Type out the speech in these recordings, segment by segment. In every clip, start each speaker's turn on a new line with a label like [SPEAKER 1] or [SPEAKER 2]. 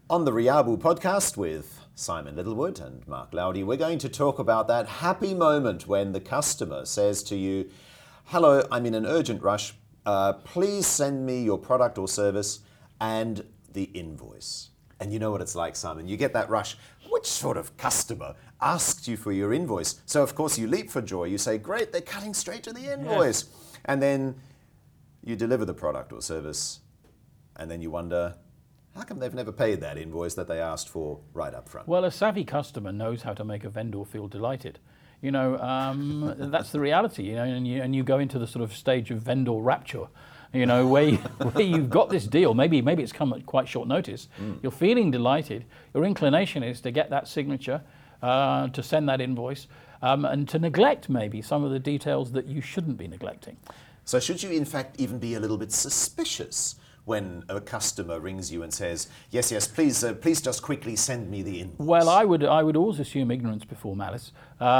[SPEAKER 1] On the Riabu podcast with Simon Littlewood and Mark Laudy, we're going to talk about that happy moment when the customer says to you, "Hello, I'm in an urgent rush. Please send me your product or service and the invoice." And you know what it's like, Simon. You get that rush. Which sort of customer asked you for your invoice? So, of course, you leap for joy. You say, "Great, they're cutting straight to the invoice." Yes. And then you deliver the product or service, and then you wonder, how come they've never paid that invoice that they asked for right up front?
[SPEAKER 2] Well, a savvy customer knows how to make a vendor feel delighted. You know, that's the reality, you know, and you go into the sort of stage of vendor rapture, you know, where you've got this deal, maybe it's come at quite short notice, you're feeling delighted, your inclination is to get that signature, to send that invoice, and to neglect maybe some of the details that you shouldn't be neglecting.
[SPEAKER 1] So should you in fact even be a little bit suspicious when a customer rings you and says, yes, please just quickly send me the invoice?
[SPEAKER 2] Well, I would always assume ignorance before malice.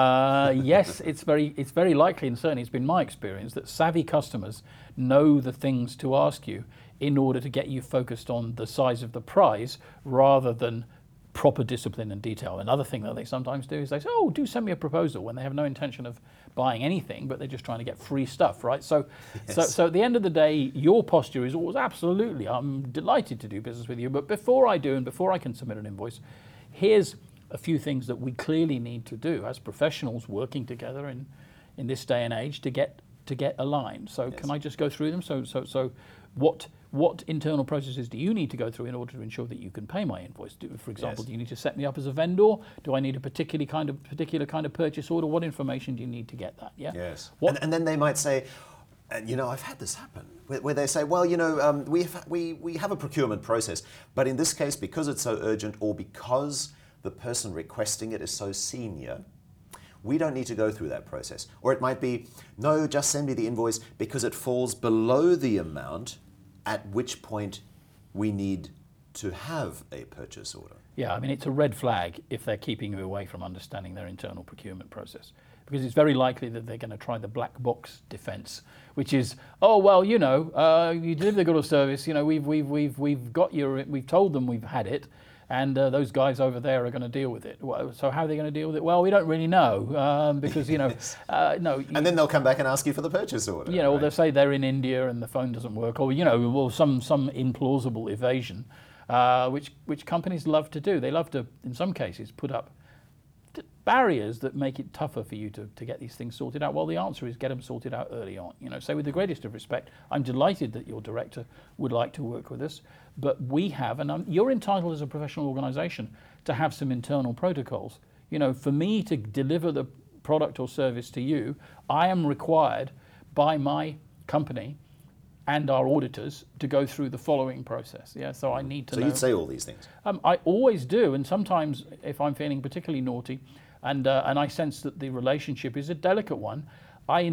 [SPEAKER 2] Yes, it's very likely, and certainly it's been my experience, that savvy customers know the things to ask you in order to get you focused on the size of the prize rather than proper discipline and detail. Another thing that they sometimes do is they say, "Oh, do send me a proposal," when they have no intention of buying anything, but they're just trying to get free stuff, right? So at the end of the day, your posture is always absolutely, "I'm delighted to do business with you, but before I do and before I can submit an invoice, here's a few things that we clearly need to do as professionals working together in this day and age to get aligned. So yes. Can I just go through them? So what internal processes do you need to go through in order to ensure that you can pay my invoice? For example, yes. Do you need to set me up as a vendor? Do I need a particular kind of purchase order? What information do you need to get that? Yeah.
[SPEAKER 1] Yes. And then they might say, and you know, I've had this happen where they say, well, you know, we have a procurement process, but in this case, because it's so urgent or because the person requesting it is so senior, we don't need to go through that process. Or it might be, no, just send me the invoice because it falls below the amount at which point we need to have a purchase order.
[SPEAKER 2] Yeah, I mean, it's a red flag if they're keeping you away from understanding their internal procurement process, because it's very likely that they're going to try the black box defense, which is, oh, well, you know, you deliver the good or service, you know, we've told them we've had it, and those guys over there are going to deal with it. So how are they going to deal with it? Well, we don't really know, because, you know,
[SPEAKER 1] yes. No. And then they'll come back and ask you for the purchase order.
[SPEAKER 2] You know,
[SPEAKER 1] right?
[SPEAKER 2] Or they'll say they're in India and the phone doesn't work, or, you know, well, some implausible evasion, which companies love to do. They love to, in some cases, put up barriers that make it tougher for you to get these things sorted out. Well, the answer is get them sorted out early on. You know, so with the greatest of respect, I'm delighted that your director would like to work with us, but we have, and you're entitled as a professional organisation to have some internal protocols. You know, for me to deliver the product or service to you, I am required by my company and our auditors to go through the following process. Yeah, so I need to know.
[SPEAKER 1] So you'd say all these things?
[SPEAKER 2] I always do, and sometimes if I'm feeling particularly naughty, and I sense that the relationship is a delicate one, I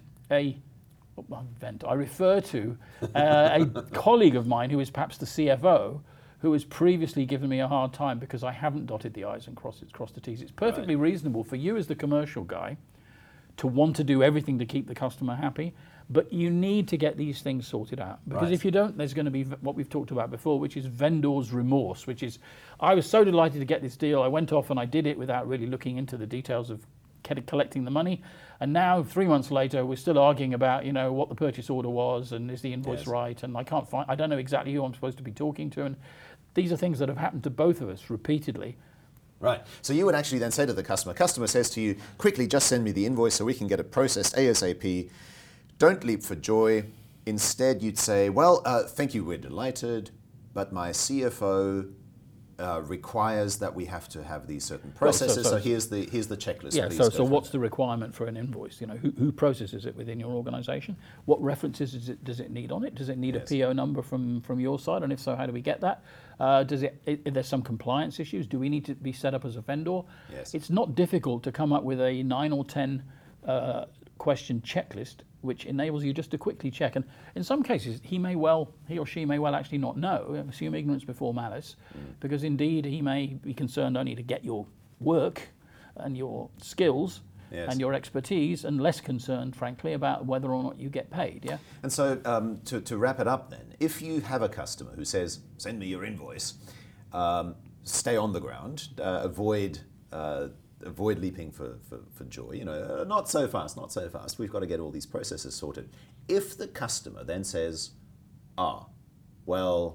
[SPEAKER 2] refer to a colleague of mine who is perhaps the CFO, who has previously given me a hard time because I haven't dotted the I's and crossed the T's. It's perfectly reasonable for you as the commercial guy to want to do everything to keep the customer happy, but you need to get these things sorted out. Because if you don't, there's going to be what we've talked about before, which is vendor's remorse, which is, I was so delighted to get this deal, I went off and I did it without really looking into the details of collecting the money, and now 3 months later we're still arguing about, you know, what the purchase order was and is the invoice right, and I don't know exactly who I'm supposed to be talking to, and these are things that have happened to both of us repeatedly.
[SPEAKER 1] Right. So you would actually then say to the customer says to you, quickly just send me the invoice so we can get it processed ASAP. Don't leap for joy. Instead, you'd say, well, thank you, we're delighted, but my CFO requires that we have to have these certain processes. So here's the checklist.
[SPEAKER 2] Yeah. So what's the requirement for an invoice? You know, who processes it within your organisation? What references does it need on it? Does it need a PO number from your side? And if so, how do we get that? If there's some compliance issues, do we need to be set up as a vendor?
[SPEAKER 1] Yes.
[SPEAKER 2] It's not difficult to come up with a 9 or 10 question checklist, which enables you just to quickly check. And in some cases, he or she may well actually not know. Assume ignorance before malice, because indeed he may be concerned only to get your work and your skills and your expertise, and less concerned, frankly, about whether or not you get paid. Yeah.
[SPEAKER 1] And so to wrap it up then, if you have a customer who says, send me your invoice, stay on the ground, avoid leaping for joy. Not so fast, not so fast. We've got to get all these processes sorted. If the customer then says, well,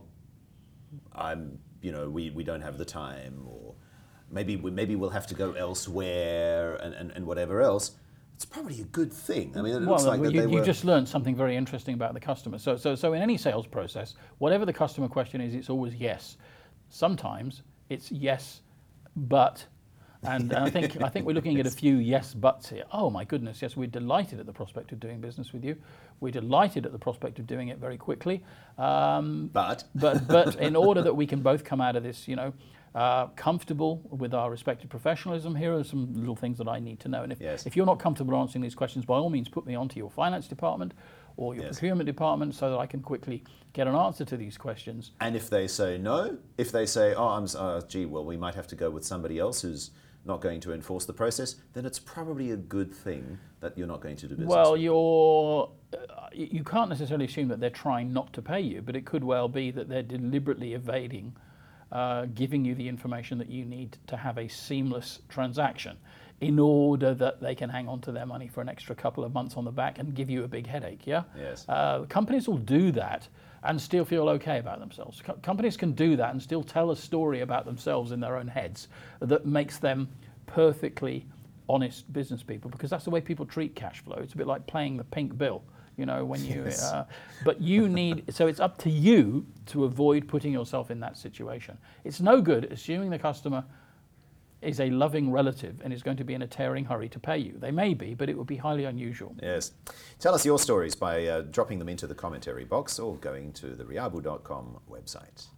[SPEAKER 1] we don't have the time, or maybe we'll have to go elsewhere, and whatever else, it's probably a good thing. I mean, it looks like that
[SPEAKER 2] you just learned something very interesting about the customer. So in any sales process, whatever the customer question is, it's always yes. Sometimes it's yes, but. And I think we're looking at a few yes buts here. Oh my goodness, yes, we're delighted at the prospect of doing business with you. We're delighted at the prospect of doing it very quickly. But in order that we can both come out of this, comfortable with our respective professionalism, here are some little things that I need to know. And if you're not comfortable answering these questions, by all means, put me onto your finance department or your procurement department so that I can quickly get an answer to these questions.
[SPEAKER 1] And if they say no, if they say, we might have to go with somebody else who's not going to enforce the process, then it's probably a good thing that you're not going to do business.
[SPEAKER 2] Well, you can't necessarily assume that they're trying not to pay you, but it could well be that they're deliberately evading giving you the information that you need to have a seamless transaction in order that they can hang on to their money for an extra couple of months on the back and give you a big headache, yeah?
[SPEAKER 1] Yes.
[SPEAKER 2] Companies will do that and still feel okay about themselves. Companies can do that and still tell a story about themselves in their own heads that makes them perfectly honest business people, because that's the way people treat cash flow. It's a bit like playing the pink bill, when you,
[SPEAKER 1] yes.
[SPEAKER 2] But you need, so it's up to you to avoid putting yourself in that situation. It's no good assuming the customer is a loving relative and is going to be in a tearing hurry to pay you. They may be, but it would be highly unusual.
[SPEAKER 1] Yes. Tell us your stories by dropping them into the commentary box or going to the riabu.com website.